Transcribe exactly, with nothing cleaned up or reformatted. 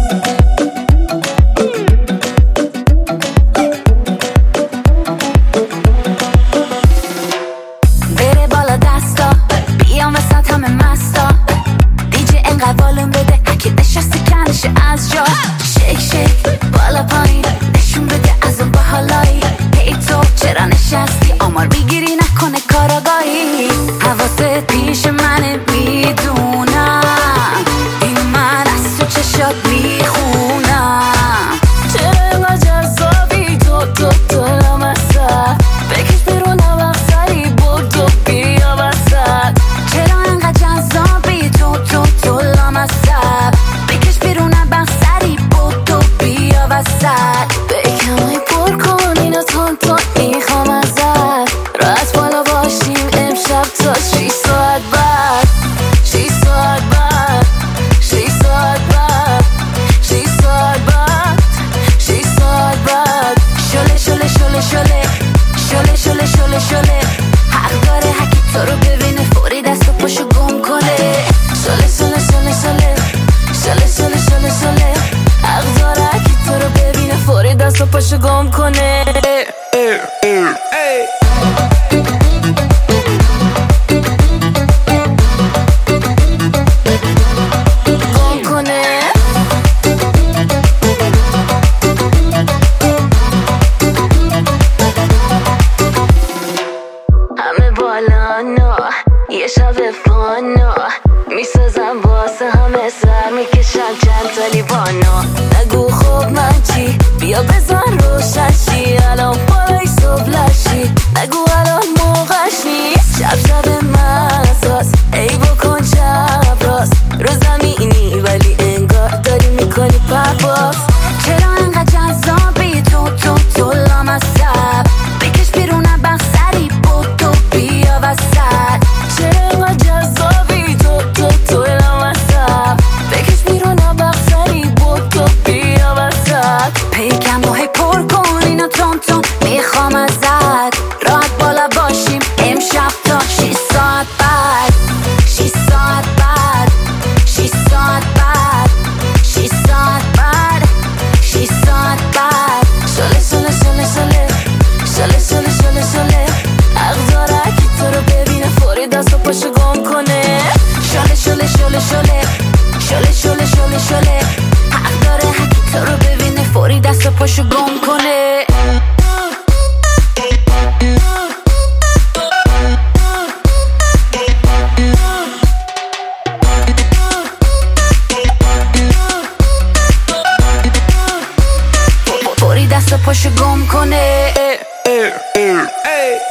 از جا شیک شیک بالا پایین نشون بده از اون باحالایی. هی تو چرا نشستی آمار میگیری نکنه کاراگاهی. حواست پیش منه میدونم این من از تو چشات میخونم. چرا اینقدر جذابی تو تو تو لامصب بکش بیرون وقت سری بودو بیا وسط. چرا اینقدر جذابی تو تو تو لامصب بکش بیرون وقت سری بودو بیا وسط. بکمای پر کن اینو تون تون میخوام ازت. راست بالا باشیم امشب تا شیش ساعت بعد شیش ساعت بعد شیش ساعت بعد شیش ساعت بعد شیش ساعت بعد. شله شله شله شله شله شله شله شله حق داره هکی تو رو ببینه فوری دست و پاشو گم کنه. شله شله شله شله شله شله شله شله حق داره هکی تو رو ببینه فوری دست و پاشو گم کنه. یه شب فانو میسازم واسه همه سر میکشم چند تا لیوانو. نگو خوب من چی بیا بزن روشن شی الان بالای صبح لشی. نگو الان موقعش نیست شب شب مساس ای بکن شب راست رو زمینی ولی انگار داری میکنی پرواز. چرا انقدر جذابی تو تو تو لامصب بکش بیرون بخ سری بودو بیا وسط. چرا اینقدر جذابی تو تو تو لامصب بکش بیرون بخ سری بودو بیا وسط. پیکم رو هی پر کن اینو تون تون میخوام ازت. راحت بالا باشیم امشب تا شیش ساعت بعد شیش ساعت بعد شیش ساعت بعد شیش ساعت بعد شیش ساعت بعد. شله شله شله شله شله شله شله شله حق داره کی تو رو ببینه فوری دست و پاشو گم کنه. شله شله شله شله شله شله شله شله حق داره هکی تو رو ببینه فوری دست و پاشو گم کنه. فوری دست و پاشو گم کنه.